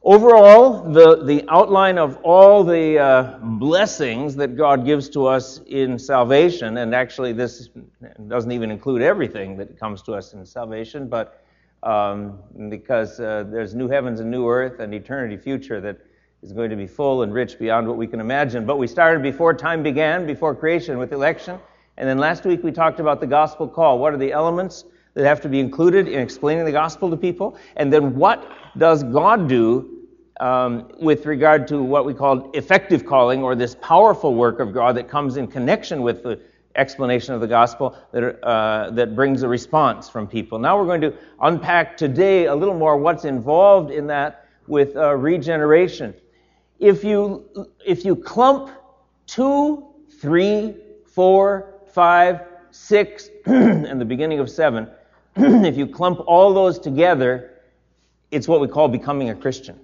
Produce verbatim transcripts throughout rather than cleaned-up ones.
Overall, the, the outline of all the uh, blessings that God gives to us in salvation, and actually this doesn't even include everything that comes to us in salvation, but um, because uh, there's new heavens and new earth and eternity future that is going to be full and rich beyond what we can imagine. But we started before time began, before creation, with election. And then last week we talked about the gospel call. What are the elements that have to be included in explaining the gospel to people? And then what does God do um, with regard to what we call effective calling, or this powerful work of God that comes in connection with the explanation of the gospel that uh, that brings a response from people. Now we're going to unpack today a little more what's involved in that with uh, regeneration. If you if you clump two, three, four, five, six, and the beginning of seven, if you clump all those together, it's what we call becoming a Christian.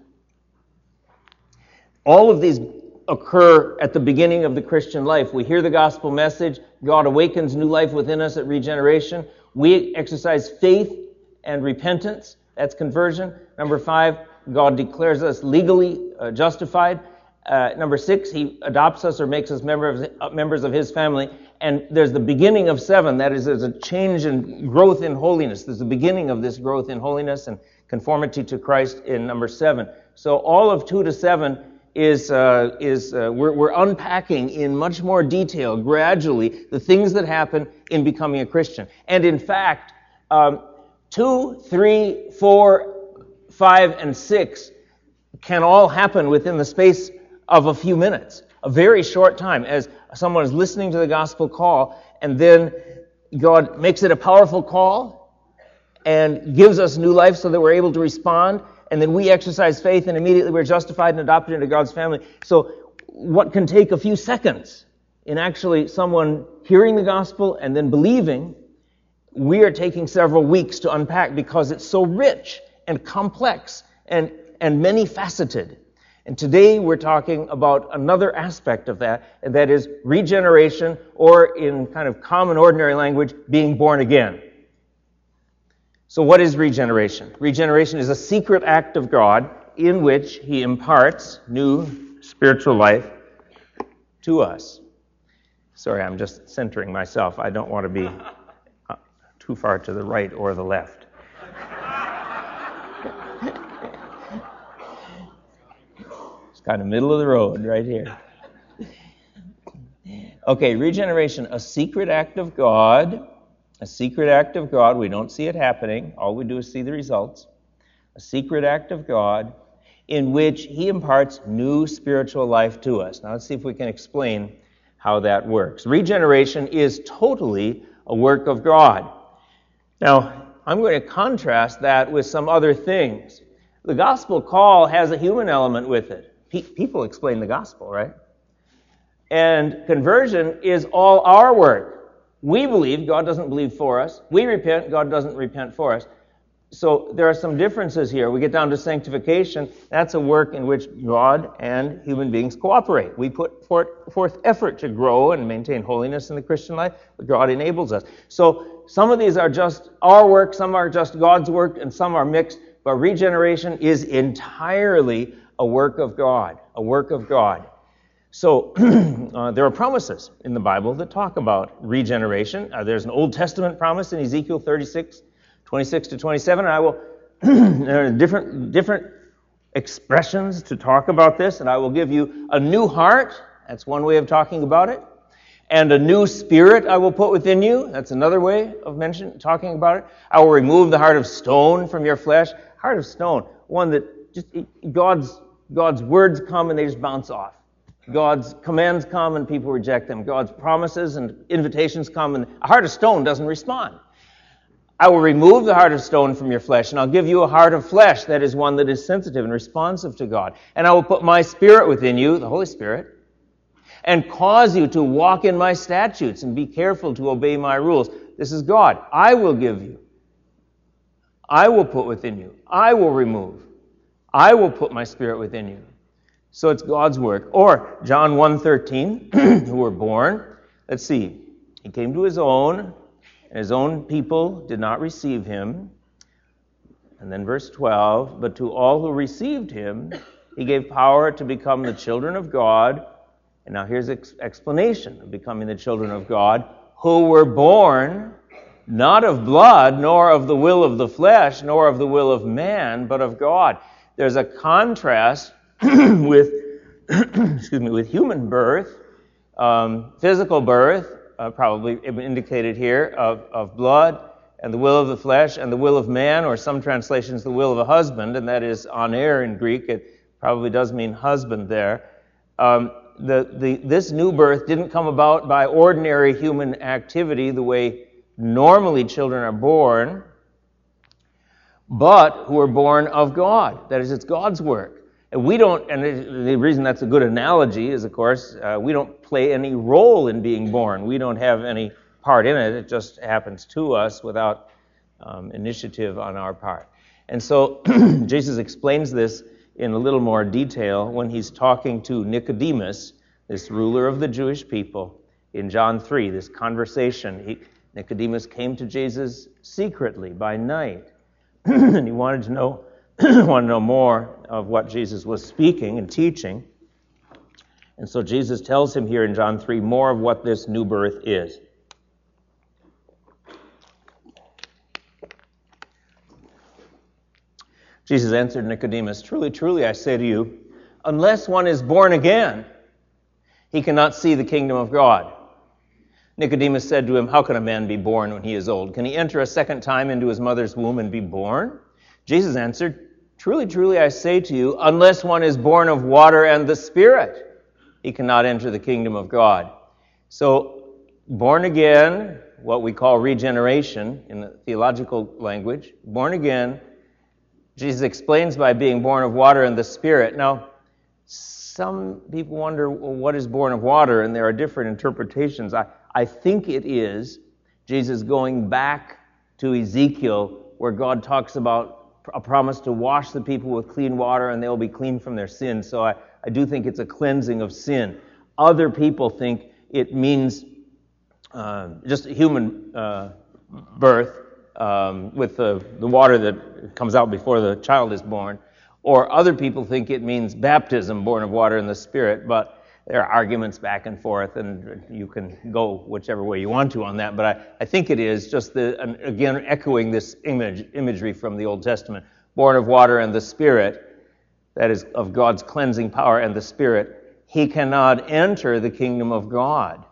All of these occur at the beginning of the Christian life. We hear the gospel message. God awakens new life within us at regeneration. We exercise faith and repentance. That's conversion. Number five, God declares us legally uh, justified. Uh, number six, He adopts us or makes us member of, uh, members of His family. And there's the beginning of seven. That is, there's a change and growth in holiness. There's the beginning of this growth in holiness and conformity to Christ in number seven. So all of two to seven is uh, is uh, we're, we're unpacking in much more detail, gradually, the things that happen in becoming a Christian. And in fact, um, two, three, four, five, and six can all happen within the space of a few minutes, a very short time, as someone is listening to the gospel call, and then God makes it a powerful call and gives us new life so that we're able to respond, and then we exercise faith, and immediately we're justified and adopted into God's family. So what can take a few seconds in actually someone hearing the gospel and then believing, we are taking several weeks to unpack because it's so rich and complex and, and many-faceted. And today we're talking about another aspect of that, and that is regeneration, or in kind of common, ordinary language, being born again. So what is regeneration? Regeneration is a secret act of God in which He imparts new spiritual life to us. Sorry, I'm just centering myself. I don't want to be uh, too far to the right or the left. It's kind of middle of the road right here. Okay, regeneration, a secret act of God. A secret act of God. We don't see it happening. All we do is see the results. A secret act of God in which He imparts new spiritual life to us. Now let's see if we can explain how that works. Regeneration is totally a work of God. Now, I'm going to contrast that with some other things. The gospel call has a human element with it. Pe- people explain the gospel, right? And conversion is all our work. We believe, God doesn't believe for us. We repent, God doesn't repent for us. So there are some differences here. We get down to sanctification. That's a work in which God and human beings cooperate. We put forth effort to grow and maintain holiness in the Christian life, but God enables us. So some of these are just our work, some are just God's work, and some are mixed. But regeneration is entirely a work of God, a work of God. So uh, there are promises in the Bible that talk about regeneration. Uh, there's an Old Testament promise in Ezekiel thirty-six, twenty-six to twenty-seven. And I will there are different different expressions to talk about this, and I will give you a new heart. That's one way of talking about it. And a new spirit I will put within you. That's another way of mention, talking about it. I will remove the heart of stone from your flesh. Heart of stone, one that just God's God's words come and they just bounce off. God's commands come and people reject them. God's promises and invitations come and a heart of stone doesn't respond. I will remove the heart of stone from your flesh, and I'll give you a heart of flesh that is one that is sensitive and responsive to God. And I will put my Spirit within you, the Holy Spirit, and cause you to walk in my statutes and be careful to obey my rules. This is God. I will give you. I will put within you. I will remove. I will put my Spirit within you. So it's God's work. Or John one thirteen, who were born. Let's see. He came to his own, and his own people did not receive him. And then verse twelve, but to all who received him, he gave power to become the children of God. And now here's ex- explanation of becoming the children of God, who were born not of blood, nor of the will of the flesh, nor of the will of man, but of God. There's a contrast with, excuse me, with human birth, um, physical birth, uh, probably indicated here, of, of blood, and the will of the flesh, and the will of man, or some translations, the will of a husband, and that is aner in Greek. It probably does mean husband there. Um, the, the, this new birth didn't come about by ordinary human activity, the way normally children are born, but who are born of God. That is, it's God's work. And we don't, and the reason that's a good analogy is, of course, uh, we don't play any role in being born. We don't have any part in it. It just happens to us without um, initiative on our part. And so Jesus explains this in a little more detail when he's talking to Nicodemus, this ruler of the Jewish people, in John three, this conversation. He, Nicodemus came to Jesus secretly by night, and he wanted to know wanted to know more of what Jesus was speaking and teaching. And so Jesus tells him here in John three more of what this new birth is. Jesus answered Nicodemus, "Truly, truly, I say to you, unless one is born again, he cannot see the kingdom of God." Nicodemus said to him, "How can a man be born when he is old? Can he enter a second time into his mother's womb and be born?" Jesus answered, "Truly, truly, I say to you, unless one is born of water and the Spirit, he cannot enter the kingdom of God." So, born again, what we call regeneration in the theological language, born again, Jesus explains by being born of water and the Spirit. Now, some people wonder, well, what is born of water? And there are different interpretations. I, I think it is Jesus going back to Ezekiel, where God talks about a promise to wash the people with clean water and they'll be clean from their sins. So I, I do think it's a cleansing of sin. Other people think it means uh, just a human uh, birth um, with the, the water that comes out before the child is born. Or other people think it means baptism, born of water and the Spirit, but there are arguments back and forth, and you can go whichever way you want to on that. But I, I think it is just, the again, echoing this image imagery from the Old Testament, born of water and the Spirit, that is, of God's cleansing power and the Spirit, he cannot enter the kingdom of God.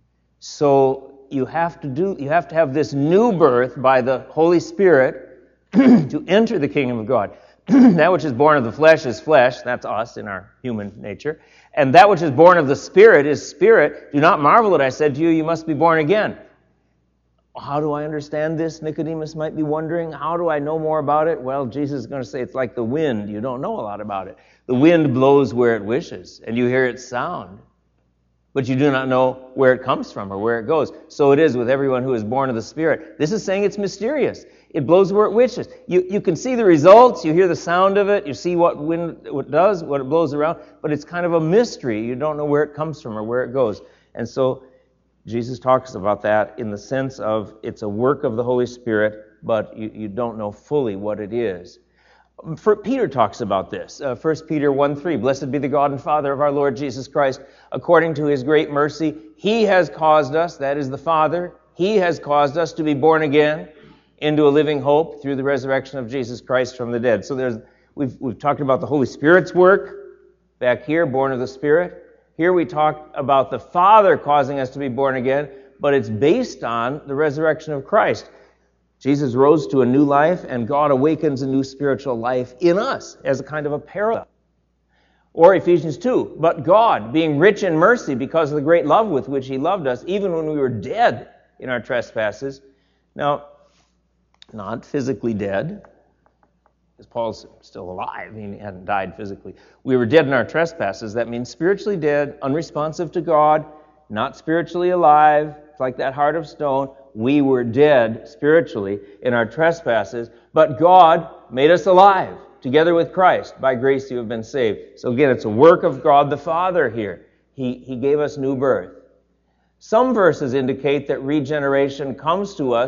So you have to do, you have to have this new birth by the Holy Spirit to enter the kingdom of God. That which is born of the flesh is flesh. That's us in our human nature. And that which is born of the Spirit is spirit. Do not marvel that I said to you, you must be born again. How do I understand this? Nicodemus might be wondering. How do I know more about it? Well, Jesus is going to say it's like the wind. You don't know a lot about it. The wind blows where it wishes, and you hear its sound, but you do not know where it comes from or where it goes. So it is with everyone who is born of the Spirit. This is saying it's mysterious. It blows where it wishes. You you can see the results, you hear the sound of it, you see what wind what does, what it blows around, but it's kind of a mystery. You don't know where it comes from or where it goes. And so Jesus talks about that in the sense of it's a work of the Holy Spirit, but you, you don't know fully what it is. For, Peter talks about this. Uh, First Peter one three, "Blessed be the God and Father of our Lord Jesus Christ. According to his great mercy, he has caused us," that is the Father, "he has caused us to be born again into a living hope through the resurrection of Jesus Christ from the dead." So there's we've we've talked about the Holy Spirit's work back here, born of the Spirit. Here we talk about the Father causing us to be born again, but it's based on the resurrection of Christ. Jesus rose to a new life, and God awakens a new spiritual life in us as a kind of a parallel. Or Ephesians two, "But God, being rich in mercy because of the great love with which he loved us, even when we were dead in our trespasses." Now, not physically dead, because Paul's still alive. He hadn't died physically. We were dead in our trespasses. That means spiritually dead, unresponsive to God, not spiritually alive. It's like that heart of stone. We were dead spiritually in our trespasses, but God made us alive together with Christ. By grace you have been saved. So again, it's a work of God the Father here. He, he gave us new birth. Some verses indicate that regeneration comes to us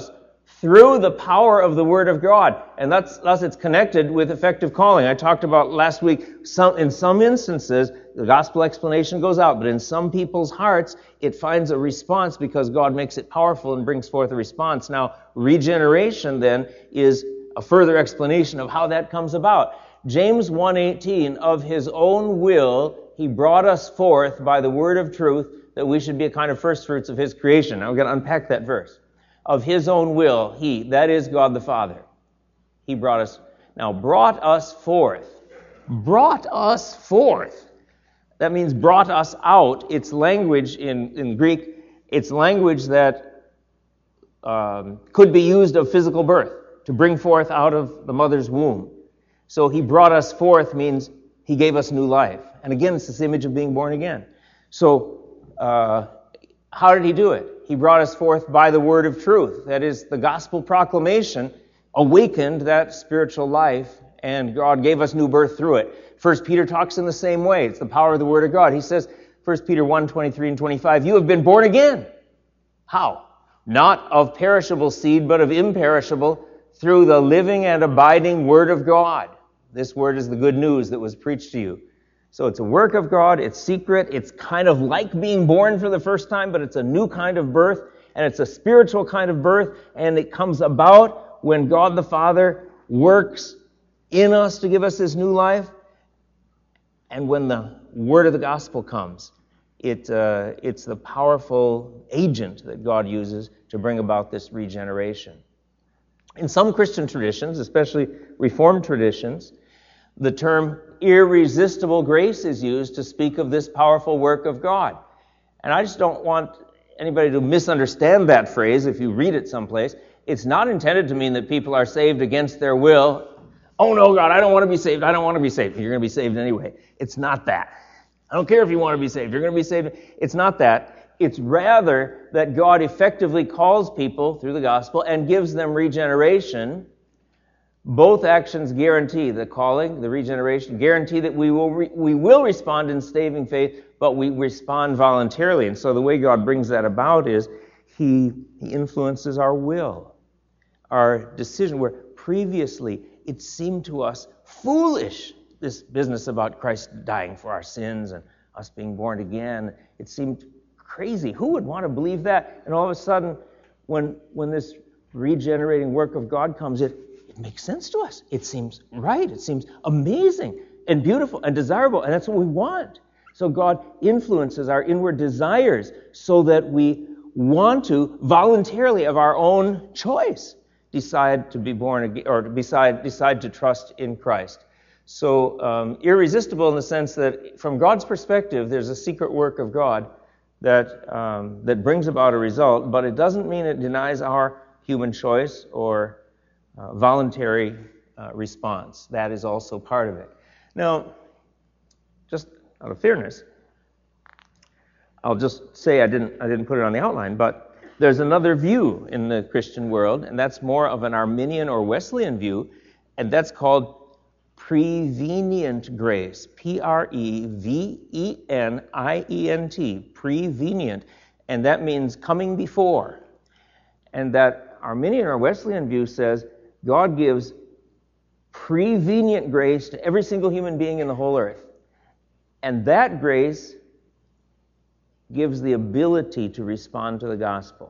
through the power of the Word of God. And that's, thus it's connected with effective calling. I talked about last week, some, in some instances, the gospel explanation goes out, but in some people's hearts, it finds a response because God makes it powerful and brings forth a response. Now, regeneration then is a further explanation of how that comes about. James one eighteen, of his own will, he brought us forth by the word of truth, that we should be a kind of first fruits of his creation. Now, we're going to unpack that verse. Of his own will, he, that is God the Father, he brought us, now brought us forth. Brought us forth. That means brought us out. It's language in, in Greek, it's language that um, could be used of physical birth, to bring forth out of the mother's womb. So he brought us forth means he gave us new life. And again, it's this image of being born again. So, uh, how did he do it? He brought us forth by the word of truth. That is, the gospel proclamation awakened that spiritual life, and God gave us new birth through it. First Peter talks in the same way. It's the power of the word of God. He says, First Peter one, twenty-three and twenty-five, you have been born again. How? Not of perishable seed, but of imperishable, through the living and abiding word of God. This word is the good news that was preached to you. So it's a work of God, it's secret, it's kind of like being born for the first time, but it's a new kind of birth, and it's a spiritual kind of birth, and it comes about when God the Father works in us to give us this new life, and when the word of the gospel comes, it, uh, it's the powerful agent that God uses to bring about this regeneration. In some Christian traditions, especially Reformed traditions, the term irresistible grace is used to speak of this powerful work of God. And I just don't want anybody to misunderstand that phrase if you read it someplace. It's not intended to mean that people are saved against their will. Oh no, God, I don't want to be saved. I don't want to be saved. You're going to be saved anyway. It's not that. I don't care if you want to be saved. You're going to be saved. It's not that. It's rather that God effectively calls people through the gospel and gives them regeneration. Both actions guarantee the calling, the regeneration, guarantee that we will re- we will respond in saving faith, but we respond voluntarily. And so the way God brings that about is He, he influences our will, our decision, where previously it seemed to us foolish, this business about Christ dying for our sins and us being born again. It seemed crazy. Who would want to believe that? And all of a sudden, when when this regenerating work of God comes, it It makes sense to us. It seems right. It seems amazing and beautiful and desirable, and that's what we want. So God influences our inward desires so that we want to voluntarily, of our own choice, decide to be born again, or decide decide to trust in Christ. So um, irresistible in the sense that, from God's perspective, there's a secret work of God that um, that brings about a result, but it doesn't mean it denies our human choice or Uh, voluntary uh, response. That is also part of it. Now, just out of fairness, I'll just say I didn't I didn't put it on the outline, but there's another view in the Christian world, and that's more of an Arminian or Wesleyan view, and that's called prevenient grace. P R E V E N I E N T. Prevenient. And that means coming before. And that Arminian or Wesleyan view says God gives prevenient grace to every single human being in the whole earth. And that grace gives the ability to respond to the gospel.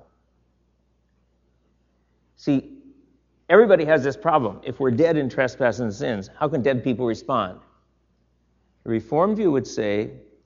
See, everybody has this problem. If we're dead in trespasses and sins, how can dead people respond? The Reformed view would say,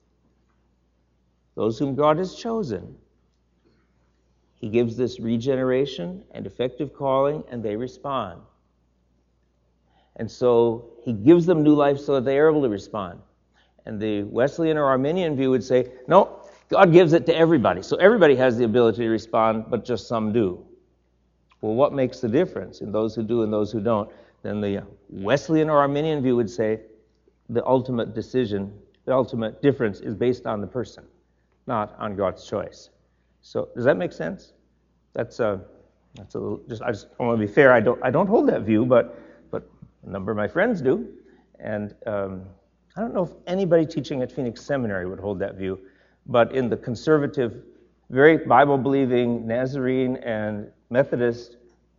those whom God has chosen, He gives this regeneration and effective calling, and they respond. And so He gives them new life so that they are able to respond. And the Wesleyan or Arminian view would say, no, God gives it to everybody. So everybody has the ability to respond, but just some do. Well, what makes the difference in those who do and those who don't? Then the Wesleyan or Arminian view would say the ultimate decision, the ultimate difference is based on the person, not on God's choice. So does that make sense? That's a that's a little, just I just I want to be fair. I don't I don't hold that view, but but a number of my friends do, and um, I don't know if anybody teaching at Phoenix Seminary would hold that view. But in the conservative, very Bible-believing Nazarene and Methodist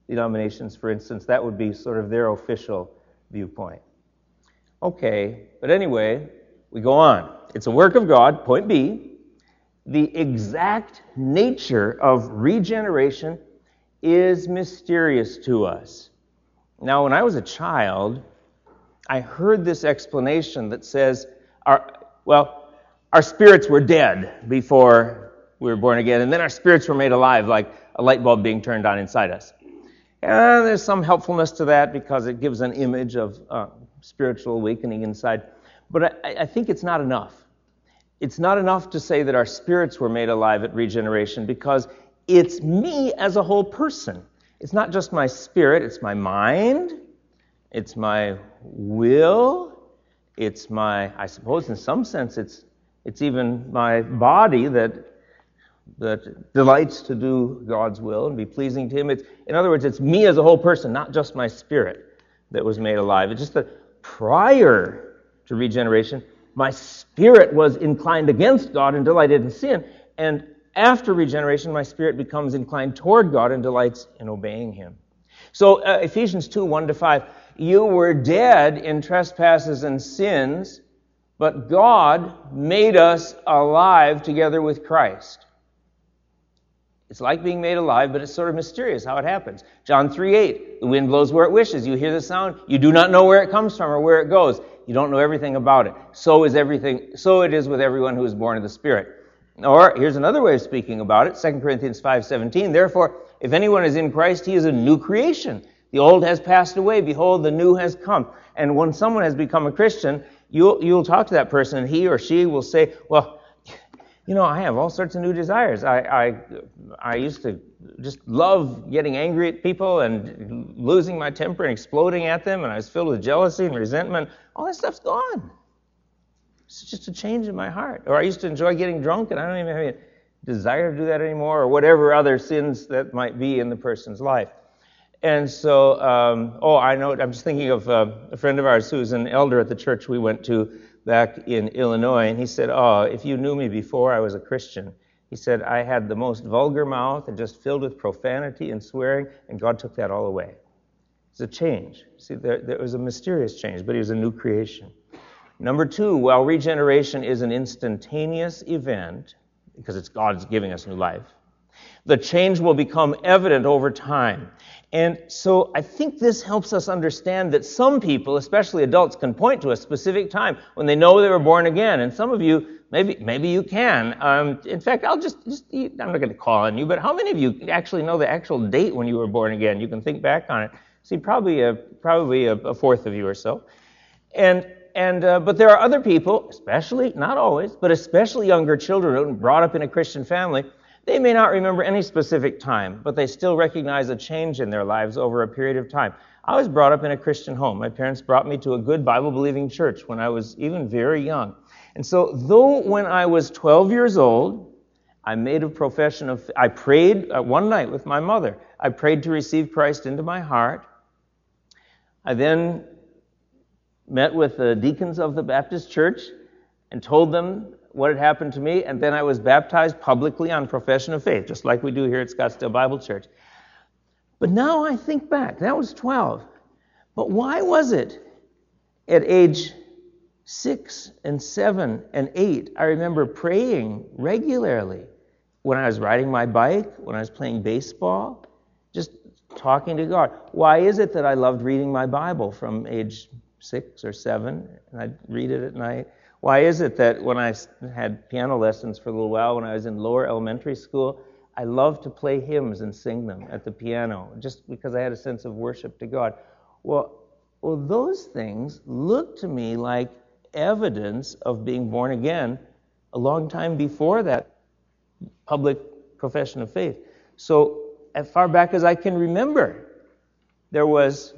denominations, for instance, that would be sort of their official viewpoint. Okay, but anyway, we go on. It's a work of God, point B. The exact nature of regeneration is mysterious to us. Now, when I was a child, I heard this explanation that says, our, well, our spirits were dead before we were born again, and then our spirits were made alive, like a light bulb being turned on inside us. And there's some helpfulness to that because it gives an image of uh, spiritual awakening inside. But I, I think it's not enough. It's not enough to say that our spirits were made alive at regeneration, because it's me as a whole person. It's not just my spirit, it's my mind, it's my will, it's my, I suppose in some sense, it's it's even my body that that delights to do God's will and be pleasing to Him. It's, in other words, it's me as a whole person, not just my spirit that was made alive. It's just that prior to regeneration, my spirit was inclined against God and delighted in sin, and after regeneration, my spirit becomes inclined toward God and delights in obeying Him. So uh, Ephesians two, one to five, you were dead in trespasses and sins, but God made us alive together with Christ. It's like being made alive, but it's sort of mysterious how it happens. John three eight, the wind blows where it wishes. You hear the sound, you do not know where it comes from or where it goes. You don't know everything about it. So is everything. So it is with everyone who is born of the Spirit. Or, here's another way of speaking about it, Second Corinthians five seventeen. Therefore, if anyone is in Christ, he is a new creation. The old has passed away. Behold, the new has come. And when someone has become a Christian, you'll, you'll talk to that person, and he or she will say, well, you know, I have all sorts of new desires. I, I I used to just love getting angry at people and losing my temper and exploding at them, and I was filled with jealousy and resentment. All that stuff's gone. It's just a change in my heart. Or I used to enjoy getting drunk, and I don't even have any desire to do that anymore, or whatever other sins that might be in the person's life. And so, um, oh, I know, I'm just thinking of uh, a friend of ours who's an elder at the church we went to back in Illinois, and he said, oh, if you knew me before I was a Christian, he said, I had the most vulgar mouth and just filled with profanity and swearing, and God took that all away. It's a change. See, there, there was a mysterious change, but he was a new creation. Number two, while regeneration is an instantaneous event, because it's God's giving us new life, the change will become evident over time. And so I think this helps us understand that some people, especially adults, can point to a specific time when they know they were born again. And some of you, maybe maybe you can. Um, in fact, I'll just, just, I'm not going to call on you, but how many of you actually know the actual date when you were born again? You can think back on it. See, probably a, probably a, a fourth of you or so. And And uh, but there are other people, especially, not always, but especially younger children brought up in a Christian family. They may not remember any specific time, but they still recognize a change in their lives over a period of time. I was brought up in a Christian home. My parents brought me to a good Bible-believing church when I was even very young. And so though when I was twelve years old, I made a profession of, I prayed uh, one night with my mother. I prayed to receive Christ into my heart. I then met with the deacons of the Baptist church and told them what had happened to me, and then I was baptized publicly on profession of faith, just like we do here at Scottsdale Bible Church. But now I think back, that was twelve. But why was it at age six and seven and eight, I remember praying regularly when I was riding my bike, when I was playing baseball, just talking to God. Why is it that I loved reading my Bible from age six or seven, and I'd read it at night? Why is it that when I had piano lessons for a little while when I was in lower elementary school, I loved to play hymns and sing them at the piano, just because I had a sense of worship to God? Well, well, those things look to me like evidence of being born again a long time before that public profession of faith. So, as far back as I can remember, there was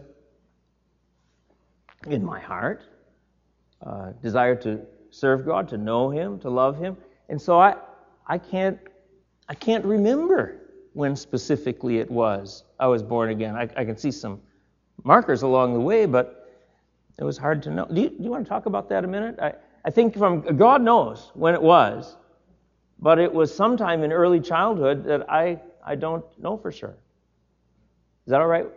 in my heart uh, desire to serve God, to know Him, to love Him, and so I, I can't, I can't remember when specifically it was I was born again. I, I can see some markers along the way, but it was hard to know. Do you, do you want to talk about that a minute? I, I think from God knows when it was, but it was sometime in early childhood that I, I don't know for sure. Is that all right?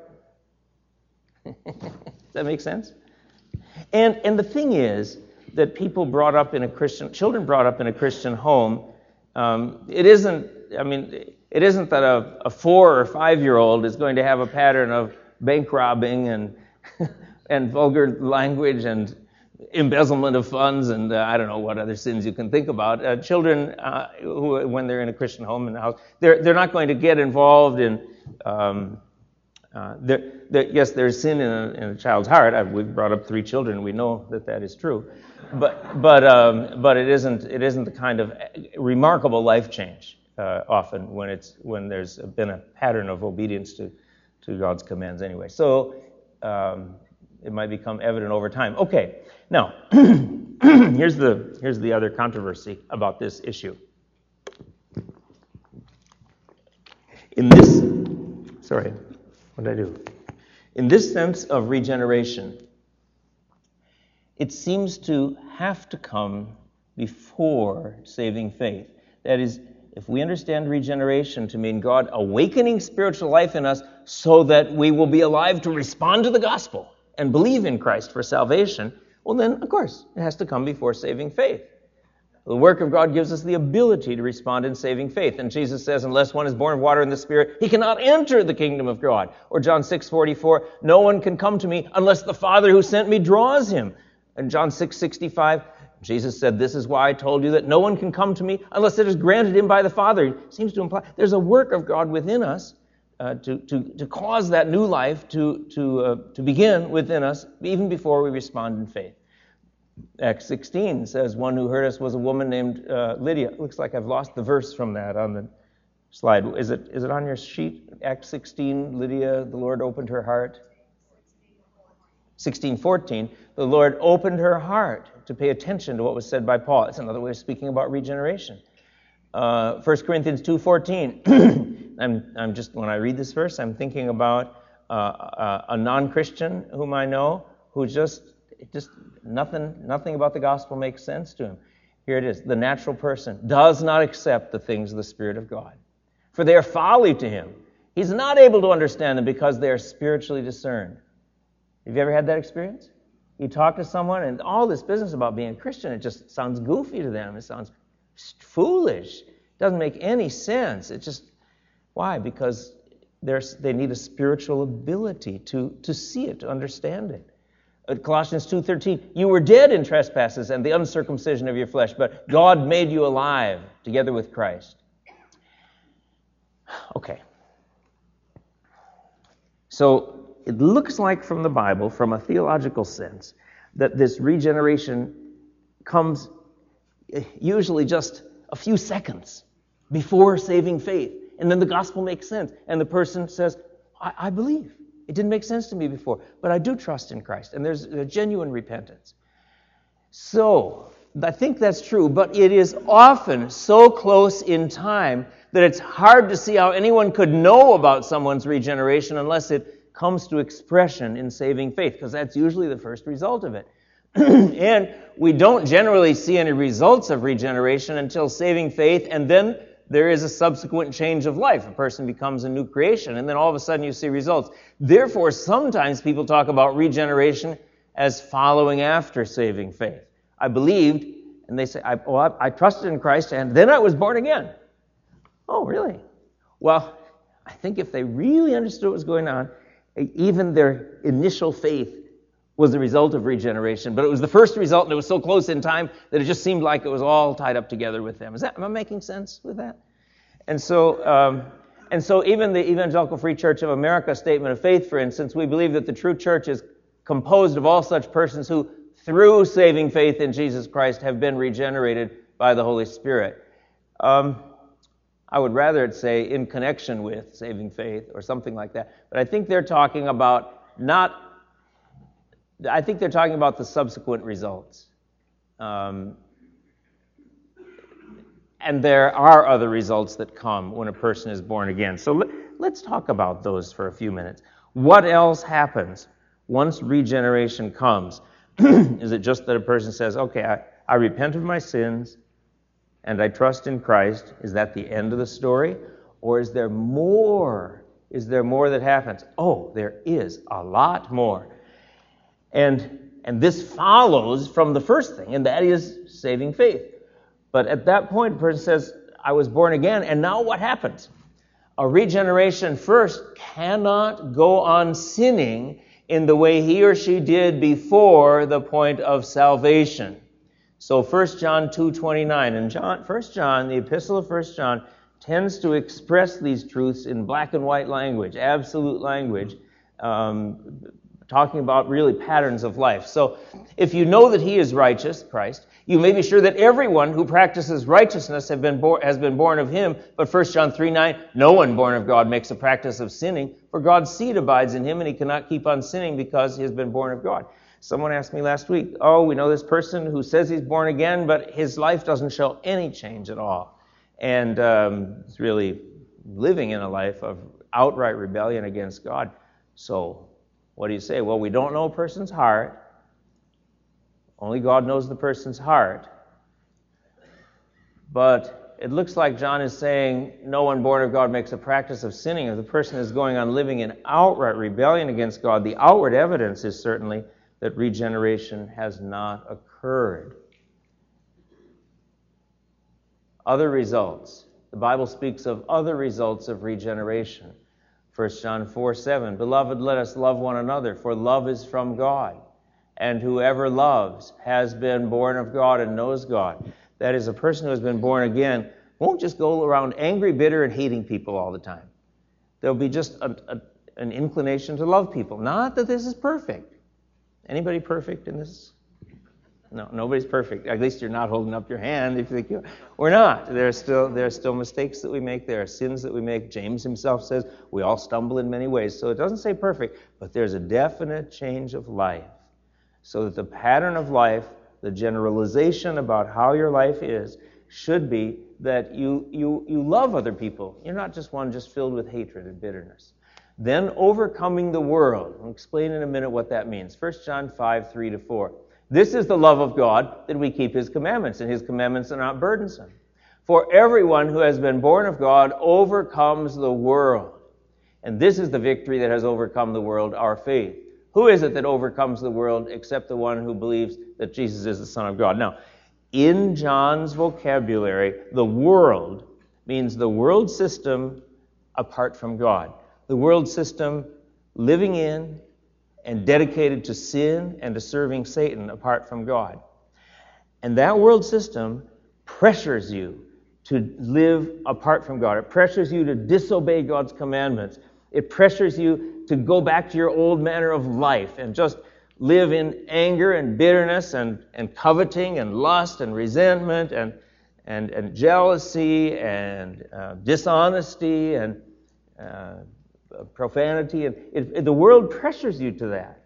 Does that make sense? And and the thing is that people brought up in a Christian, children brought up in a Christian home, um, it isn't, I mean, it isn't that a, a four or five-year-old is going to have a pattern of bank robbing and and vulgar language and embezzlement of funds and uh, I don't know what other sins you can think about. Uh, children, uh, who, when they're in a Christian home in the house, they're they're not going to get involved in. Um, uh, they're, they're, yes, there's sin in a, in a child's heart. I've, we've brought up three children. We know that that is true, but but um, but it isn't it isn't the kind of remarkable life change uh, often when it's when there's been a pattern of obedience to to God's commands anyway. So. Um, It might become evident over time. Okay, now here's the here's the other controversy about this issue. In this, sorry, what did I do? In this sense of regeneration, it seems to have to come before saving faith. That is, if we understand regeneration to mean God awakening spiritual life in us so that we will be alive to respond to the gospel and believe in Christ for salvation, well then, of course, it has to come before saving faith. The work of God gives us the ability to respond in saving faith. And Jesus says, unless one is born of water and the Spirit, he cannot enter the kingdom of God. Or John six forty-four, no one can come to me unless the Father who sent me draws him. And John six sixty-five, Jesus said, this is why I told you that no one can come to me unless it is granted him by the Father. It seems to imply there's a work of God within us Uh, to, to, to cause that new life to, to, uh, to begin within us even before we respond in faith. Acts sixteen says, one who heard us was a woman named uh, Lydia. It looks like I've lost the verse from that on the slide. Is it is it on your sheet? Acts sixteen, Lydia, the Lord opened her heart. sixteen fourteen, the Lord opened her heart to pay attention to what was said by Paul. It's another way of speaking about regeneration. Uh, First Corinthians two fourteen. I'm, I'm just, when I read this verse, I'm thinking about uh, a, a non-Christian whom I know who just, just nothing, nothing about the gospel makes sense to him. Here it is. The natural person does not accept the things of the Spirit of God, for they are folly to him. He's not able to understand them because they are spiritually discerned. Have you ever had that experience? You talk to someone and all this business about being a Christian, it just sounds goofy to them. It sounds foolish. It doesn't make any sense. It just, why? Because they need a spiritual ability to, to see it, to understand it. At Colossians two thirteen, you were dead in trespasses and the uncircumcision of your flesh, but God made you alive together with Christ. Okay. So it looks like from the Bible, from a theological sense, that this regeneration comes usually just a few seconds before saving faith. And then the gospel makes sense. And the person says, I, I believe. It didn't make sense to me before, but I do trust in Christ. And there's a genuine repentance. So, I think that's true, but it is often so close in time that it's hard to see how anyone could know about someone's regeneration unless it comes to expression in saving faith, because that's usually the first result of it. And we don't generally see any results of regeneration until saving faith, and then there is a subsequent change of life. A person becomes a new creation, and then all of a sudden you see results. Therefore, sometimes people talk about regeneration as following after saving faith. I believed, and they say, I, well, I, I trusted in Christ, and then I was born again. Oh, really? Well, I think if they really understood what was going on, even their initial faith was the result of regeneration, but it was the first result, and it was so close in time that it just seemed like it was all tied up together with them. Is that, am I making sense with that? And so, um, and so even the Evangelical Free Church of America Statement of Faith, for instance, we believe that the true church is composed of all such persons who, through saving faith in Jesus Christ, have been regenerated by the Holy Spirit. Um, I would rather it say in connection with saving faith or something like that. But I think they're talking about not, I think they're talking about the subsequent results. Um, and there are other results that come when a person is born again. So let, let's talk about those for a few minutes. What else happens once regeneration comes? Is it just that a person says, okay, I, I repent of my sins and I trust in Christ? Is that the end of the story? Or is there more Is there more that happens? Oh, there is a lot more. And, and this follows from the first thing, and that is saving faith. But at that point, the person says, I was born again, and now what happens? A regeneration first cannot go on sinning in the way he or she did before the point of salvation. So First John two twenty-nine, and John, First John, the epistle of First John, tends to express these truths in black and white language, absolute language, um, talking about really patterns of life. So if you know that he is righteous, Christ, you may be sure that everyone who practices righteousness have been born, has been born of him. But First John three nine, no one born of God makes a practice of sinning, for God's seed abides in him, and he cannot keep on sinning because he has been born of God. Someone asked me last week, oh, we know this person who says he's born again, but his life doesn't show any change at all. And um, it's really living in a life of outright rebellion against God. So what do you say? Well, we don't know a person's heart. Only God knows the person's heart. But it looks like John is saying no one born of God makes a practice of sinning. If the person is going on living in outright rebellion against God, the outward evidence is certainly that regeneration has not occurred. Other results. The Bible speaks of other results of regeneration. First John four seven, Beloved, let us love one another, for love is from God. And whoever loves has been born of God and knows God. That is, a person who has been born again won't just go around angry, bitter, and hating people all the time. There'll be just a, a, an inclination to love people. Not that this is perfect. Anybody perfect in this? No, nobody's perfect. At least you're not holding up your hand if you think you are. We're not. There are still there are still mistakes that we make. There are sins that we make. James himself says we all stumble in many ways. So it doesn't say perfect, but there's a definite change of life. So that the pattern of life, the generalization about how your life is, should be that you you you love other people. You're not just one just filled with hatred and bitterness. Then overcoming the world. I'll explain in a minute what that means. First John five, three to four. This is the love of God, that we keep his commandments, and his commandments are not burdensome. For everyone who has been born of God overcomes the world. And this is the victory that has overcome the world, our faith. Who is it that overcomes the world except the one who believes that Jesus is the Son of God? Now, in John's vocabulary, the world means the world system apart from God. The world system living in and dedicated to sin and to serving Satan apart from God. And that world system pressures you to live apart from God. It pressures you to disobey God's commandments. It pressures you to go back to your old manner of life and just live in anger and bitterness and, and coveting and lust and resentment and, and, and jealousy and uh, dishonesty and uh, profanity. And it, it, the world pressures you to that.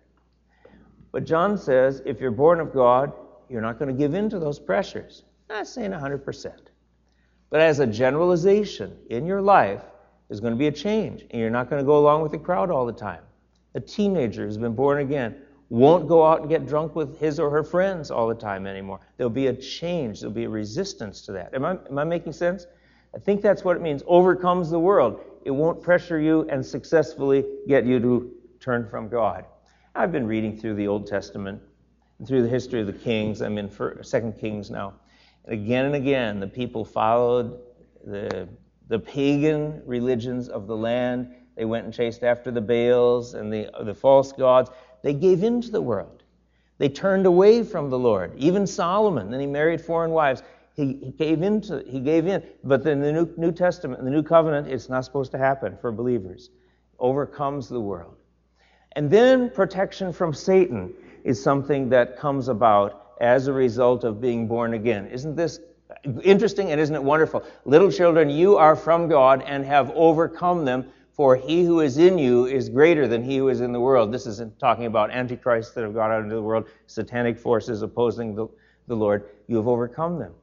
But John says if you're born of God, you're not going to give in to those pressures. I'm not saying one hundred percent. But as a generalization in your life, there's going to be a change. And you're not going to go along with the crowd all the time. A teenager who's been born again won't go out and get drunk with his or her friends all the time anymore. There'll be a change. There'll be a resistance to that. Am I, am I making sense? I think that's what it means. Overcomes the world. It won't pressure you and successfully get you to turn from God. I've been reading through the Old Testament, through the history of the kings. I'm in Second Kings now. And again and again, the people followed the, the pagan religions of the land. They went and chased after the Baals and the, the false gods. They gave in to the world. They turned away from the Lord. Even Solomon, then he married foreign wives. He, he gave in to, he gave in. But in the New, New Testament, in the New Covenant, it's not supposed to happen for believers. Overcomes the world. And then protection from Satan is something that comes about as a result of being born again. Isn't this interesting and isn't it wonderful? Little children, you are from God and have overcome them, for he who is in you is greater than he who is in the world. This isn't talking about antichrists that have gone out into the world, satanic forces opposing the, the Lord. You have overcome them.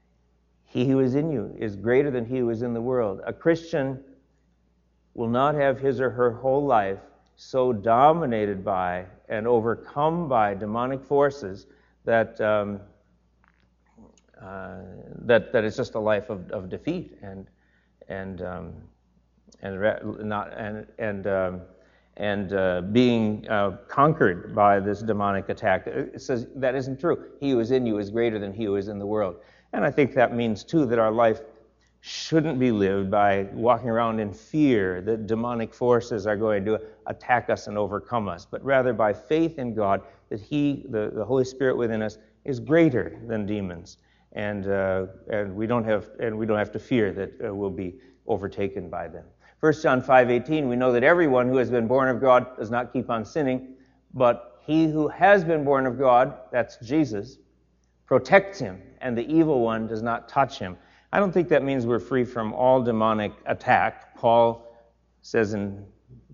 He who is in you is greater than he who is in the world. A Christian will not have his or her whole life so dominated by and overcome by demonic forces that um, uh, that that it's just a life of, of defeat and and um, and not and and um, and uh, being uh, conquered by this demonic attack. It says that isn't true. He who is in you is greater than he who is in the world. And I think that means, too, that our life shouldn't be lived by walking around in fear that demonic forces are going to attack us and overcome us, but rather by faith in God that He, the, the Holy Spirit within us, is greater than demons, and uh, and we don't have and we don't have to fear that uh, we'll be overtaken by them. First John five eighteen, we know that everyone who has been born of God does not keep on sinning, but he who has been born of God, that's Jesus, protects him, and the evil one does not touch him. I don't think that means we're free from all demonic attack. Paul says in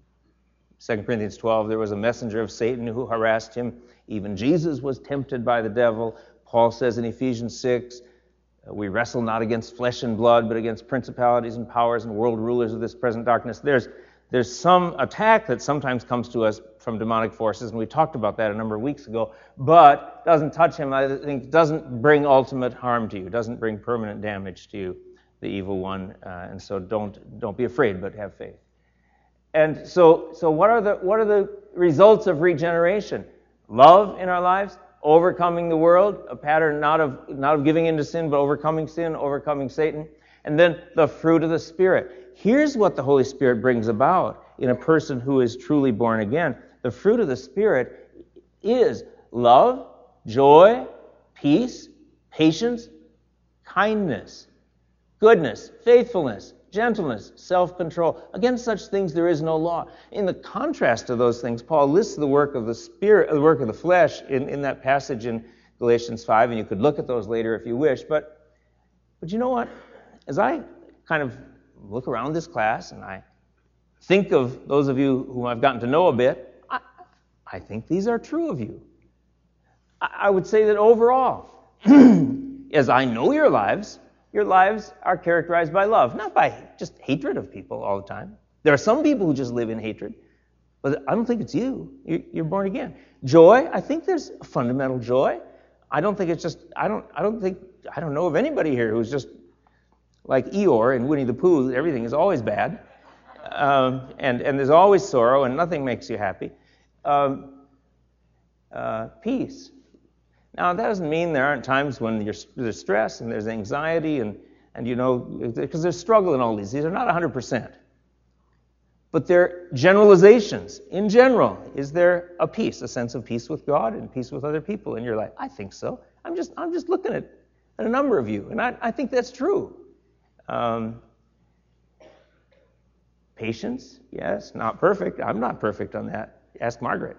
Second Corinthians twelve, there was a messenger of Satan who harassed him. Even Jesus was tempted by the devil. Paul says in Ephesians six, we wrestle not against flesh and blood, but against principalities and powers and world rulers of this present darkness. There's there's some attack that sometimes comes to us from demonic forces, and we talked about that a number of weeks ago, but doesn't touch him. I think doesn't bring ultimate harm to you, doesn't bring permanent damage to you, the evil one. Uh, and so don't don't be afraid, but have faith. And so so what are the what are the results of regeneration? Love in our lives, overcoming the world, a pattern not of not of giving into sin, but overcoming sin, overcoming Satan, and then the fruit of the Spirit. Here's what the Holy Spirit brings about in a person who is truly born again. The fruit of the Spirit is love, joy, peace, patience, kindness, goodness, faithfulness, gentleness, self-control. Against such things there is no law. In the contrast to those things, Paul lists the work of the Spirit, the work of the flesh in, in that passage in Galatians five, and you could look at those later if you wish. But, but you know what? As I kind of look around this class and I think of those of you whom I've gotten to know a bit, I, I think these are true of you. I, I would say that overall, as I know your lives, your lives are characterized by love, not by just hatred of people all the time. There are some people who just live in hatred, but I don't think it's you. You're born again. Joy, I think there's a fundamental joy. I don't think it's just, I don't, I don't think, I don't know of anybody here who's just like Eeyore in Winnie the Pooh. Everything is always bad, um, and and there's always sorrow, and nothing makes you happy. Um, uh, peace. Now, that doesn't mean there aren't times when you're, there's stress and there's anxiety and, and you know, because there's struggle in all these. These are not one hundred percent. But they're generalizations. In general, is there a peace, a sense of peace with God and peace with other people in your life? I think so. I'm just I'm just looking at, at a number of you, and I, I think that's true. Um, patience, yes, not perfect. I'm not perfect on that. Ask Margaret.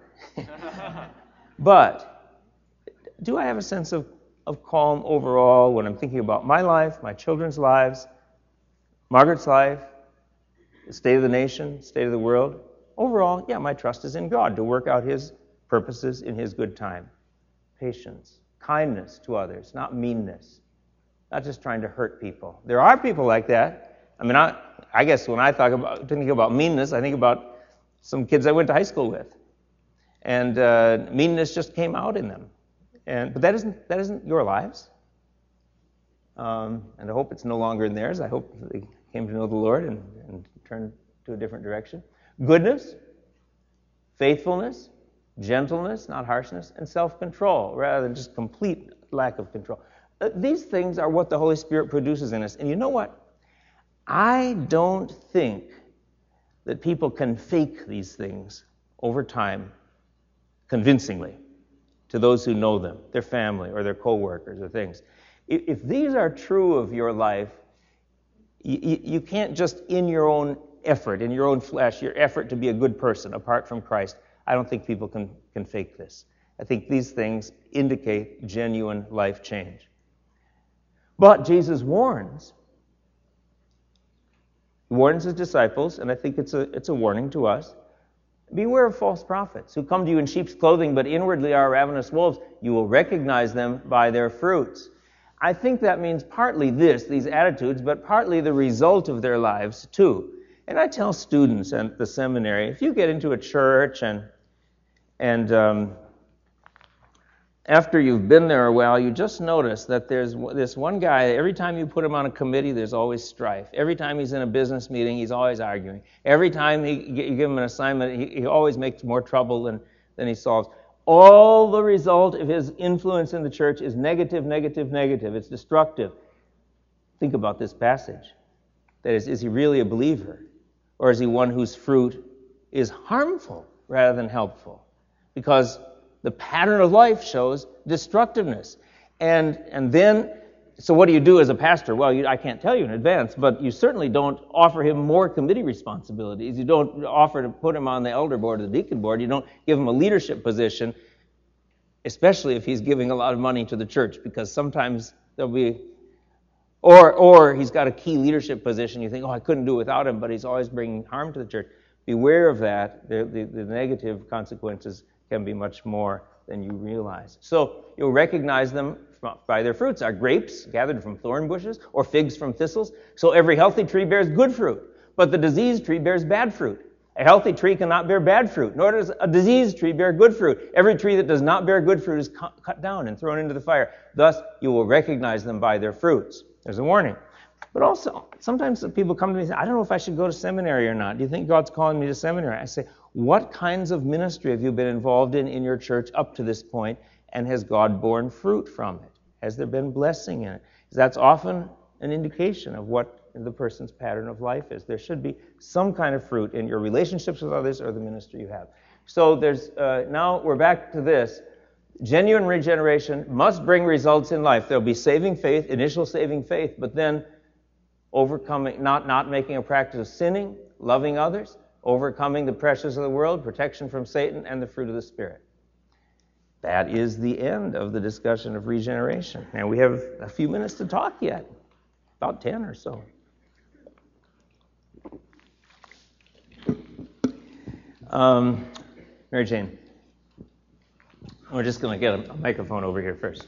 But do I have a sense of, of calm overall when I'm thinking about my life, my children's lives, Margaret's life, the state of the nation, state of the world? Overall, yeah, my trust is in God to work out His purposes in His good time. Patience, kindness to others, not meanness, not just trying to hurt people. There are people like that. I mean, I, I guess when I talk about think about meanness, I think about some kids I went to high school with, and uh, meanness just came out in them. And but that isn't that isn't your lives. Um, and I hope it's no longer in theirs. I hope they came to know the Lord and, and turned to a different direction. Goodness, faithfulness, gentleness, not harshness, and self-control, rather than just complete lack of control. Uh, these things are what the Holy Spirit produces in us. And you know what? I don't think that people can fake these things over time convincingly to those who know them, their family or their co-workers or things. If, if these are true of your life, you, you can't just in your own effort, in your own flesh, your effort to be a good person apart from Christ, I don't think people can, can fake this. I think these things indicate genuine life change. But Jesus warns. He warns his disciples, and I think it's a it's a warning to us. Beware of false prophets who come to you in sheep's clothing, but inwardly are ravenous wolves. You will recognize them by their fruits. I think that means partly this, these attitudes, but partly the result of their lives too. And I tell students at the seminary, if you get into a church and and um, after you've been there a while, you just notice that there's this one guy, every time you put him on a committee, there's always strife. Every time he's in a business meeting, he's always arguing. Every time he, you give him an assignment, he, he always makes more trouble than, than he solves. All the result of his influence in the church is negative, negative, negative. It's destructive. Think about this passage. That is, is he really a believer? Or is he one whose fruit is harmful rather than helpful? Because the pattern of life shows destructiveness. And and then, so what do you do as a pastor? Well, you, I can't tell you in advance, but you certainly don't offer him more committee responsibilities. You don't offer to put him on the elder board or the deacon board. You don't give him a leadership position, especially if he's giving a lot of money to the church, because sometimes there'll be, or or he's got a key leadership position. You think, oh, I couldn't do it without him, but he's always bringing harm to the church. Beware of that. The, the, the negative consequences can be much more than you realize. So you'll recognize them by their fruits. Are grapes gathered from thorn bushes or figs from thistles? So every healthy tree bears good fruit, but the diseased tree bears bad fruit. A healthy tree cannot bear bad fruit, nor does a diseased tree bear good fruit. Every tree that does not bear good fruit is cut down and thrown into the fire. Thus you will recognize them by their fruits. There's a warning. But also, sometimes people come to me and say, I don't know if I should go to seminary or not. Do you think God's calling me to seminary? I say, what kinds of ministry have you been involved in in your church up to this point, and has God borne fruit from it? Has there been blessing in it? That's often an indication of what the person's pattern of life is. There should be some kind of fruit in your relationships with others or the ministry you have. So there's uh, now we're back to this. Genuine regeneration must bring results in life. There'll be saving faith, initial saving faith, but then overcoming, not, not making a practice of sinning, loving others, overcoming the pressures of the world, protection from Satan, and the fruit of the Spirit. That is the end of the discussion of regeneration. Now we have a few minutes to talk yet, about ten or so. Um, Mary Jane, we're just going to get a microphone over here first.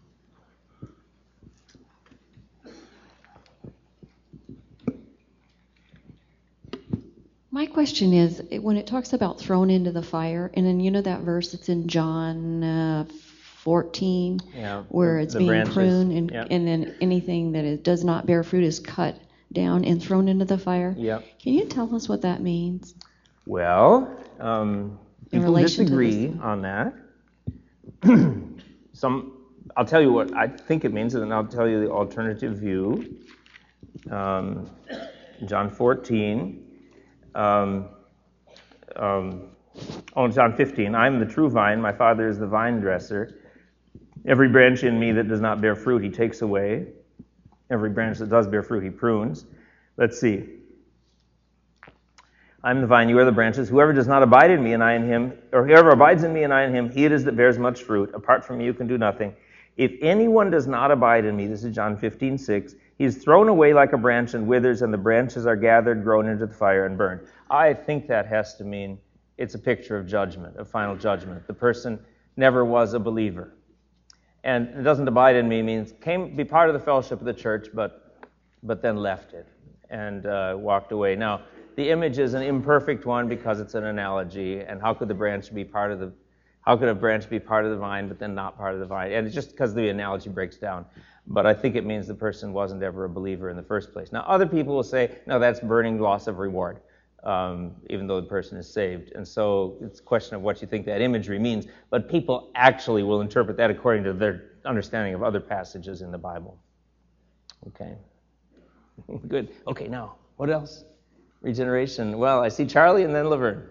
My question is, when it talks about thrown into the fire, and then you know that verse, it's in John uh, fourteen, yeah, where the, it's the being branches. pruned, and, yeah. and then anything that is, does not bear fruit is cut down and thrown into the fire. Yep. Can you tell us what that means? Well, um, In people relation to disagree this. on that. Some, I'll tell you what I think it means, and then I'll tell you the alternative view. Um, John fourteen. Um, um, oh, John fifteen. I am the true vine, my Father is the vine dresser. Every branch in me that does not bear fruit, he takes away. Every branch that does bear fruit, he prunes. Let's see. I am the vine, you are the branches. Whoever does not abide in me and I in him, or whoever abides in me and I in him, he it is that bears much fruit. Apart from me, you can do nothing. If anyone does not abide in me, this is John fifteen six, he is thrown away like a branch and withers, and the branches are gathered, thrown into the fire, and burned. I think that has to mean it's a picture of judgment, of final judgment. The person never was a believer. And it doesn't abide in me means came be part of the fellowship of the church, but but then left it and uh, walked away. Now, the image is an imperfect one because it's an analogy, and how could the branch be part of the How could a branch be part of the vine, but then not part of the vine? And it's just because the analogy breaks down. But I think it means the person wasn't ever a believer in the first place. Now, other people will say, no, that's burning loss of reward, um, even though the person is saved. And so it's a question of what you think that imagery means. But people actually will interpret that according to their understanding of other passages in the Bible. Okay. Good. Okay, now, what else? Regeneration. Well, I see Charlie and then Laverne.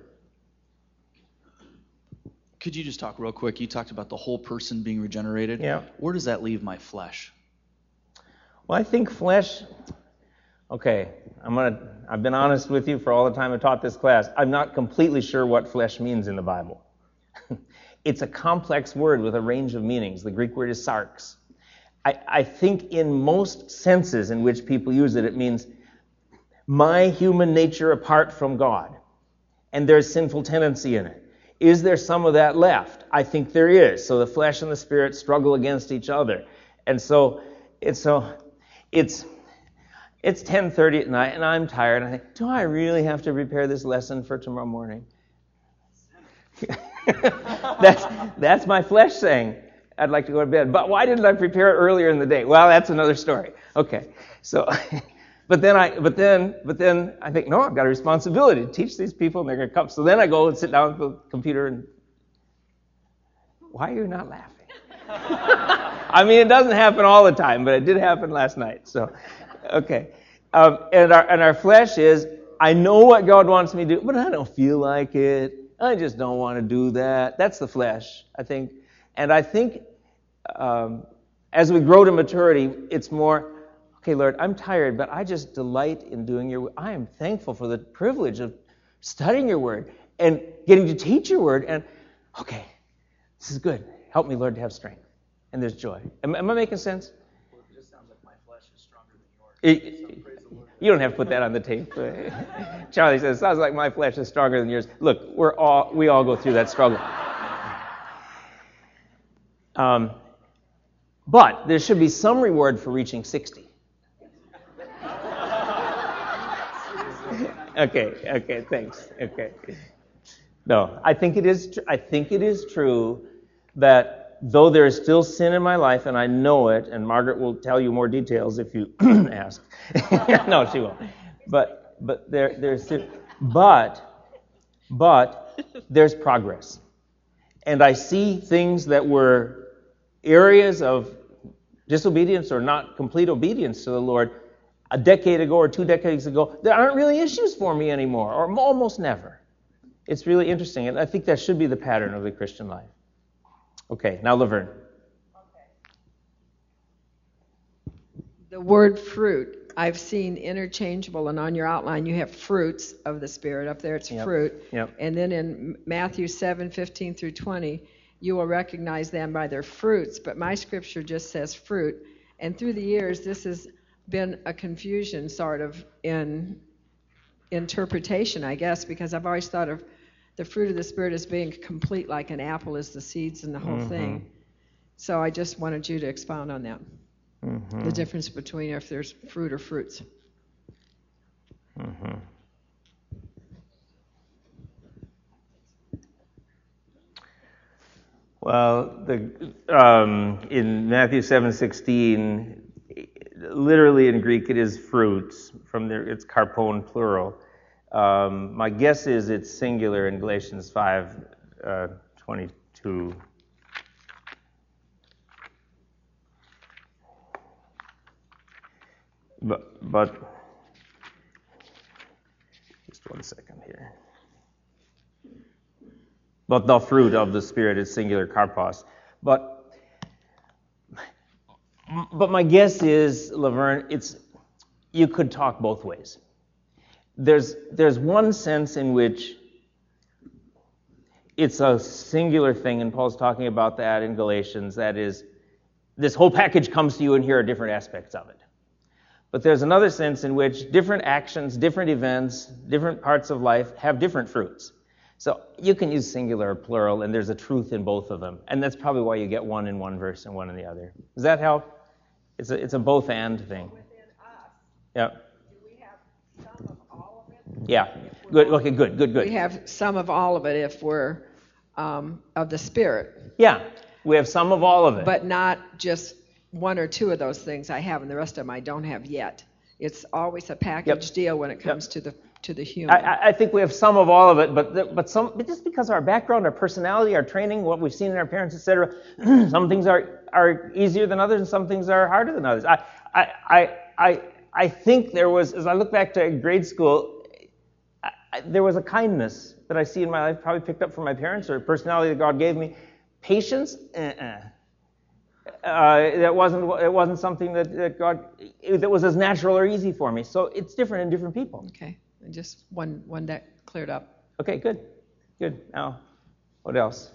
Could you just talk real quick? You talked about the whole person being regenerated. Yeah. Where does that leave my flesh? Well, I think flesh, okay, I'm gonna, I've been honest with you for all the time I taught this class. I'm not completely sure what flesh means in the Bible. It's a complex word with a range of meanings. The Greek word is sarx. I, I think in most senses in which people use it, it means my human nature apart from God. And there's sinful tendency in it. Is there some of that left? I think there is. So the flesh and the spirit struggle against each other. And so it's so it's it's ten thirty at night and I'm tired. I think, do I really have to prepare this lesson for tomorrow morning? that's that's my flesh saying, I'd like to go to bed. But why didn't I prepare it earlier in the day? Well, that's another story. Okay. So, but then I, but then, but then I think, no, I've got a responsibility to teach these people, and they're going to come. So then I go and sit down at the computer and, why are you not laughing? I mean, it doesn't happen all the time, but it did happen last night. So, okay. Um, and our and our flesh is, I know what God wants me to do, but I don't feel like it. I just don't want to do that. That's the flesh, I think. And I think um, as we grow to maturity, it's more, okay, Lord, I'm tired, but I just delight in doing your word. I am thankful for the privilege of studying your word and getting to teach your word. And, okay, this is good. Help me, Lord, to have strength. And there's joy. Am, am I making sense? Well, it just sounds like my flesh is stronger than yours. It, So praise the Lord. You don't have to put that on the tape. Charlie says, sounds like my flesh is stronger than yours. Look, we're all we all go through that struggle. Um, but there should be some reward for reaching sixty. okay, okay, thanks. Okay. No, I think it is. Tr- I think it is true that though there is still sin in my life, and I know it, and Margaret will tell you more details if you ask. No, she won't. But but there there's but but there's progress, and I see things that were areas of disobedience or not complete obedience to the Lord a decade ago or two decades ago that aren't really issues for me anymore, or almost never. It's really interesting, and I think that should be the pattern of the Christian life. Okay, now Laverne. The word fruit, I've seen interchangeable, and on your outline you have fruits of the Spirit. Up there it's Yep. fruit. Yep. And then in Matthew seven, fifteen through twenty, you will recognize them by their fruits. But my scripture just says fruit. And through the years, this has been a confusion sort of in interpretation, I guess, because I've always thought of the fruit of the Spirit as being complete, like an apple is the seeds and the whole Mm-hmm. thing. So I just wanted you to expound on that. Mm-hmm. The difference between if there's fruit or fruits. Mm-hmm. Well, the um, in Matthew seven sixteen, literally in Greek it is fruits. From there, it's karpon plural. Um, my guess is it's singular in Galatians five uh, twenty-two. But, but just one second here. But the fruit of the Spirit is singular karpos. But but my guess is, Laverne, it's you could talk both ways. There's there's one sense in which it's a singular thing, and Paul's talking about that in Galatians. That is, this whole package comes to you, and here are different aspects of it. But there's another sense in which different actions, different events, different parts of life have different fruits. So you can use singular or plural, and there's a truth in both of them. And that's probably why you get one in one verse and one in the other. Does that help? It's a, it's a both and thing. Within us, Yeah. do we have some of all of it? Yeah. Good. Okay, good, good, good. We have some of all of it if we're um, of the Spirit, Yeah. We have some of all of it. but not just one or two of those things I have, and the rest of them I don't have yet. It's always a package Yep. deal when it comes to the to the human. I, I- I think we have some of all of it, but the, but some but just because of our background, our personality, our training, what we've seen in our parents, et cetera, some things are, are easier than others, and some things are harder than others. I I I I, I think there was, as I look back to grade school, I, I, there was a kindness that I see in my life, probably picked up from my parents, or a personality that God gave me. Patience, uh-uh. Uh, that wasn't it wasn't something that, that God that was as natural or easy for me. So it's different in different people. Okay, and just one one that cleared up. Okay, good, good. Now, what else?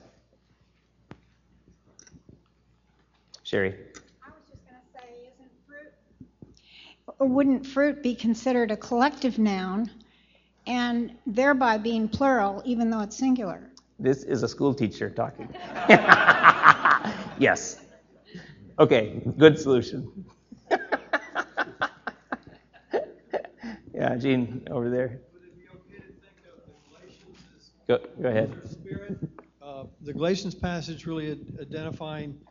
Sherry. I was just going to say, isn't fruit, or wouldn't fruit be considered a collective noun and thereby being plural, even though it's singular? This is a school teacher talking. Yes. Okay, good solution. Yeah, Gene, over there. Would it be okay to think of the Galatians as Go, go ahead. the Spirit? Uh, the Galatians passage really ad- identifying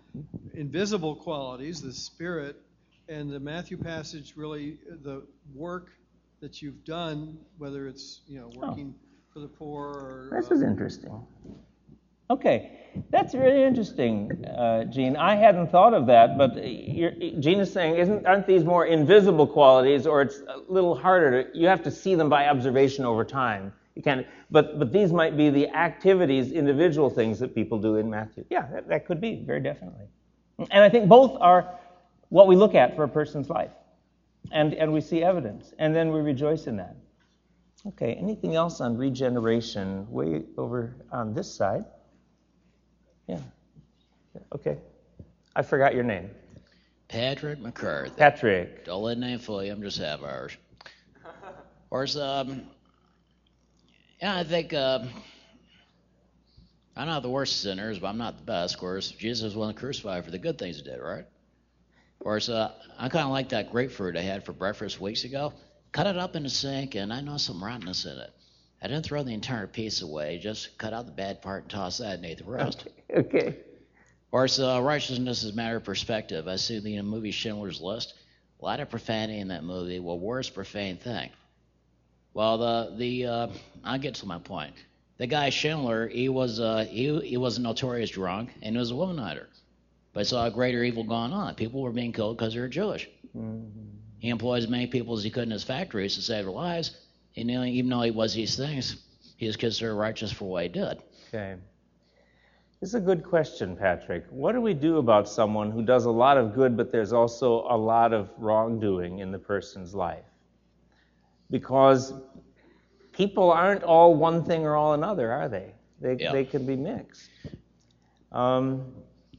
invisible qualities, the Spirit, and the Matthew passage really, the work that you've done, whether it's, you know, working oh. for the poor or... This uh, is interesting. Okay, that's really interesting, uh, Gene. I hadn't thought of that, but you're, Gene is saying, isn't aren't these more invisible qualities, or it's a little harder to, you have to see them by observation over time. You can't, but but these might be the activities, individual things that people do in Matthew. Yeah, that, that could be, very definitely. And I think both are what we look at for a person's life, and and we see evidence, and then we rejoice in that. Okay, anything else on regeneration? Way over on this side. Yeah. Okay. I forgot your name. Patrick McCarthy. Patrick. Don't let the name fool you. I'm just half Irish. Of course, um, yeah, I think uh, I'm not the worst of sinners, but I'm not the best. Of course, Jesus was one crucified for the good things he did, right? Of course, uh, I kind of like that grapefruit I had for breakfast weeks ago. Cut it up in the sink, and I know some rottenness in it. I didn't throw the entire piece away, just cut out the bad part and toss that and ate the rest. Okay. Of course, uh, righteousness is a matter of perspective. I see the movie Schindler's List. A lot of profanity in that movie. Well, worst profane thing. Well, the the uh, I'll get to my point. The guy Schindler, he was uh, he he was a notorious drunk and he was a womanizer, but he saw a greater evil going on. People were being killed because they were Jewish. Mm-hmm. He employed as many people as he could in his factories to save their lives. And even though he was these things, he was considered righteous for what he did. Okay. This is a good question, Patrick. What do we do about someone who does a lot of good, but there's also a lot of wrongdoing in the person's life? Because people aren't all one thing or all another, are they? They, yeah. they can be mixed. Um,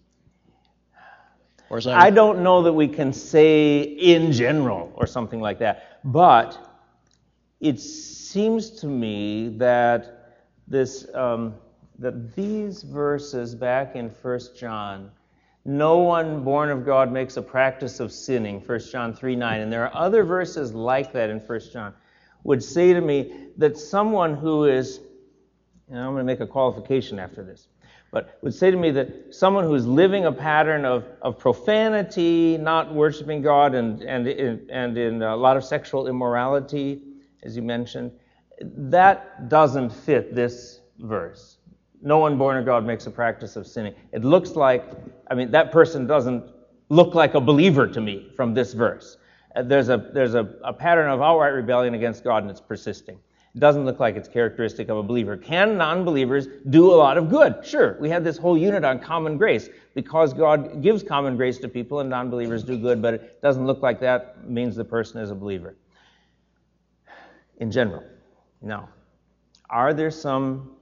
I, I don't know that we can say in general or something like that, but it seems to me that this um, that these verses back in First John, no one born of God makes a practice of sinning, First John three nine, and there are other verses like that in First John, would say to me that someone who is, and I'm going to make a qualification after this, but would say to me that someone who's living a pattern of, of profanity, not worshiping God, and and in, and in a lot of sexual immorality, as you mentioned, that doesn't fit this verse. No one born of God makes a practice of sinning. It looks like, I mean, that person doesn't look like a believer to me from this verse. There's a there's a, a pattern of outright rebellion against God, and it's persisting. It doesn't look like it's characteristic of a believer. Can non-believers do a lot of good? Sure. We had this whole unit on common grace because God gives common grace to people and non-believers do good, but it doesn't look like that means the person is a believer. In general. Now, are there some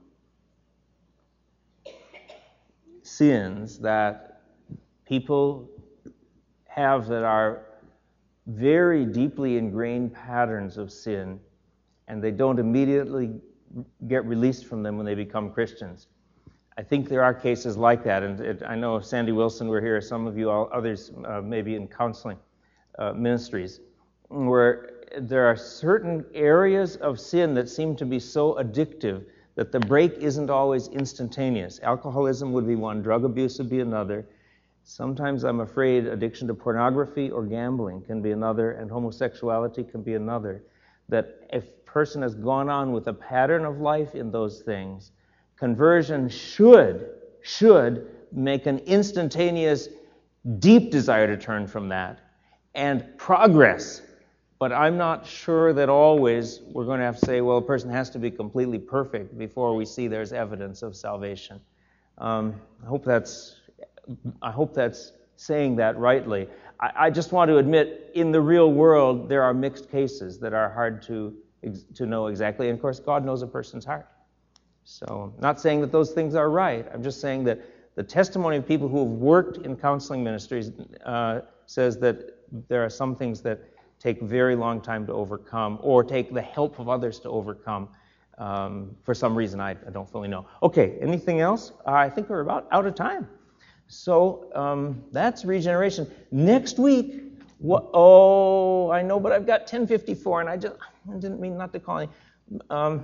sins that people have that are very deeply ingrained patterns of sin, and they don't immediately get released from them when they become Christians? I think there are cases like that, and it, I know if Sandy Wilson were here, some of you all, others uh, maybe in counseling uh, ministries, where there are certain areas of sin that seem to be so addictive that the break isn't always instantaneous. Alcoholism would be one, drug abuse would be another. Sometimes I'm afraid addiction to pornography or gambling can be another, and homosexuality can be another. That if a person has gone on with a pattern of life in those things, conversion should, should make an instantaneous, deep desire to turn from that, and progress. But I'm not sure that always we're going to have to say, well, a person has to be completely perfect before we see there's evidence of salvation. Um, I hope that's I hope that's saying that rightly. I, I just want to admit, in the real world, there are mixed cases that are hard to to know exactly. And of course, God knows a person's heart. So I'm not saying that those things are right. I'm just saying that the testimony of people who have worked in counseling ministries uh, says that there are some things that take a very long time to overcome, or take the help of others to overcome. Um, for some reason, I, I don't fully know. Okay, anything else? Uh, I think we're about out of time. So um, that's regeneration. Next week, what, oh, I know, but I've got ten fifty-four, and I just I didn't mean not to call any. Um,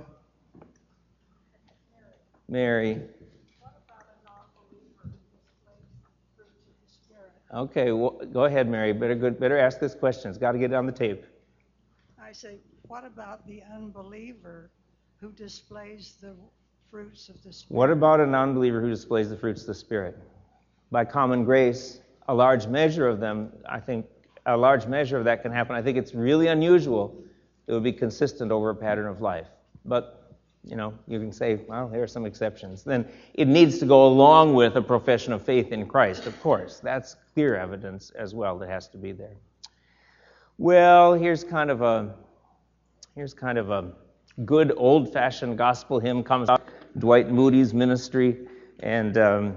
Mary. What about a non-believer who displays fruits of the Spirit? Okay, well, go ahead, Mary. Better good, better ask this question. It's got to get it on the tape. I say, what about the unbeliever who displays the fruits of the Spirit? What about an unbeliever who displays the fruits of the Spirit? By common grace, a large measure of them, I think, a large measure of that can happen. I think it's really unusual. It would be consistent over a pattern of life. But, you know, you can say, well, there are some exceptions. Then it needs to go along with a profession of faith in Christ, of course. That's clear evidence as well that has to be there. Well, here's kind of a here's kind of a good old-fashioned gospel hymn comes out, Dwight Moody's ministry, and um,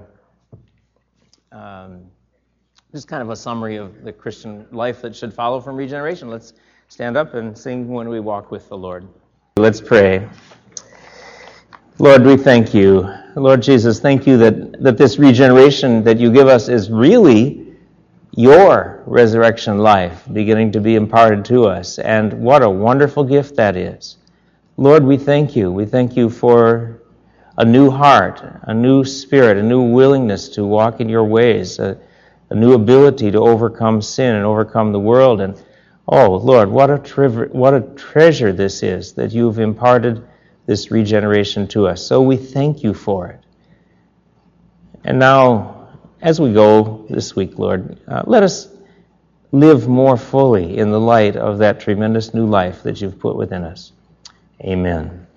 um, just kind of a summary of the Christian life that should follow from regeneration. Let's stand up and sing When We Walk with the Lord. Let's pray. Lord, we thank you. Lord Jesus, thank you that, that this regeneration that you give us is really your resurrection life beginning to be imparted to us. And what a wonderful gift that is. Lord, we thank you. We thank you for a new heart, a new spirit, a new willingness to walk in your ways, a, a new ability to overcome sin and overcome the world. And oh, Lord, what a treasure, what a treasure this is that you've imparted this regeneration to us. So we thank you for it. And now, as we go this week, Lord, uh, let us live more fully in the light of that tremendous new life that you've put within us. Amen.